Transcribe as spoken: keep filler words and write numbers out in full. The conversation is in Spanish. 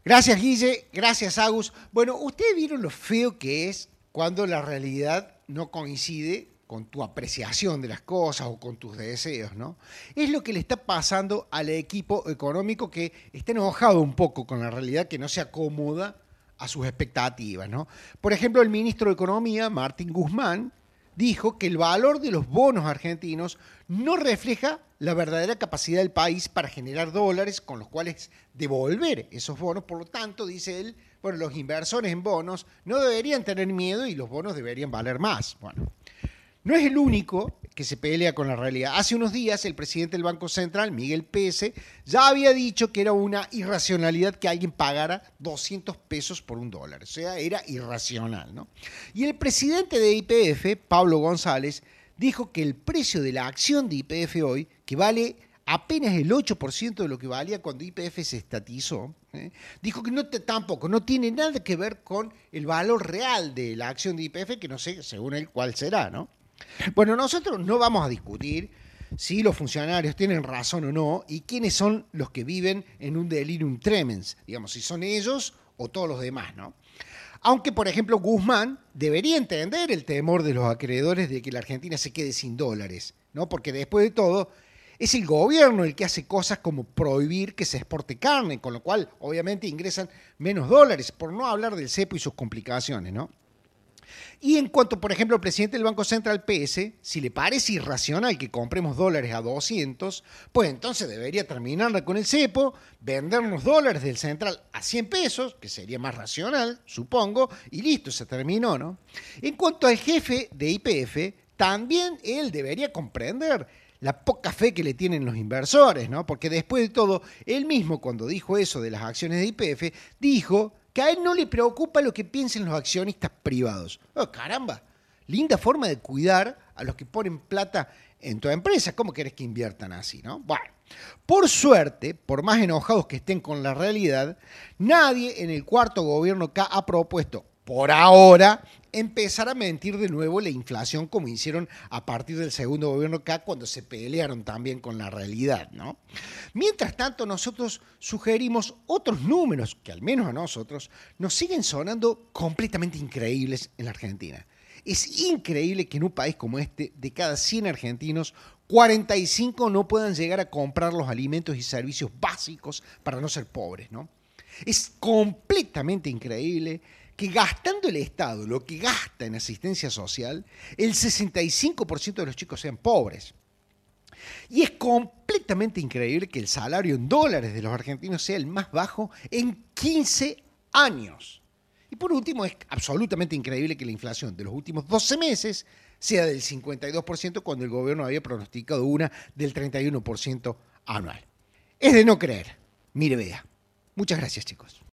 Gracias, Guille. Gracias, Agus. Bueno, ustedes vieron lo feo que es cuando la realidad no coincide con tu apreciación de las cosas o con tus deseos, ¿no? Es lo que le está pasando al equipo económico que está enojado un poco con la realidad, que no se acomoda a sus expectativas, ¿no? Por ejemplo, el ministro de Economía, Martín Guzmán, dijo que el valor de los bonos argentinos no refleja la verdadera capacidad del país para generar dólares con los cuales devolver esos bonos. Por lo tanto, dice él, bueno, los inversores en bonos no deberían tener miedo y los bonos deberían valer más. Bueno, no es el único que se pelea con la realidad. Hace unos días el presidente del Banco Central, Miguel Pese, ya había dicho que era una irracionalidad que alguien pagara doscientos pesos por un dólar. O sea, era irracional, ¿no? Y el presidente de Y P F, Pablo González, dijo que el precio de la acción de Y P F hoy, que vale apenas el ocho por ciento de lo que valía cuando Y P F se estatizó, ¿eh? dijo que no te, tampoco no tiene nada que ver con el valor real de la acción de Y P F, que no sé según él cuál será, ¿no? Bueno, nosotros no vamos a discutir si los funcionarios tienen razón o no y quiénes son los que viven en un delirium tremens, digamos, si son ellos o todos los demás, ¿no? Aunque, por ejemplo, Guzmán debería entender el temor de los acreedores de que la Argentina se quede sin dólares, ¿no? Porque después de todo, es el gobierno el que hace cosas como prohibir que se exporte carne, con lo cual, obviamente, ingresan menos dólares, por no hablar del cepo y sus complicaciones, ¿no? Y en cuanto, por ejemplo, al presidente del Banco Central, Pese, si le parece irracional que compremos dólares a doscientos, pues entonces debería terminarla con el cepo, vendernos dólares del Central a cien pesos, que sería más racional, supongo, y listo, se terminó, ¿no? En cuanto al jefe de Y P F, también él debería comprender la poca fe que le tienen los inversores, ¿no? Porque después de todo, él mismo cuando dijo eso de las acciones de Y P F, dijo que a él no le preocupa lo que piensen los accionistas privados. Oh, caramba, linda forma de cuidar a los que ponen plata en tu empresa. ¿Cómo querés que inviertan así, no? Bueno, por suerte, por más enojados que estén con la realidad, nadie en el cuarto gobierno K ha propuesto, por ahora, empezar a mentir de nuevo la inflación como hicieron a partir del segundo gobierno K cuando se pelearon también con la realidad, ¿no? Mientras tanto, nosotros sugerimos otros números que al menos a nosotros nos siguen sonando completamente increíbles en la Argentina. Es increíble que en un país como este, de cada cien argentinos, cuarenta y cinco no puedan llegar a comprar los alimentos y servicios básicos para no ser pobres, ¿no? Es completamente increíble que gastando el Estado lo que gasta en asistencia social, el sesenta y cinco por ciento de los chicos sean pobres. Y es completamente increíble que el salario en dólares de los argentinos sea el más bajo en quince años. Y por último, es absolutamente increíble que la inflación de los últimos doce meses sea del cincuenta y dos por ciento cuando el gobierno había pronosticado una del treinta y uno por ciento anual. Es de no creer. Mire, vea. Muchas gracias, chicos.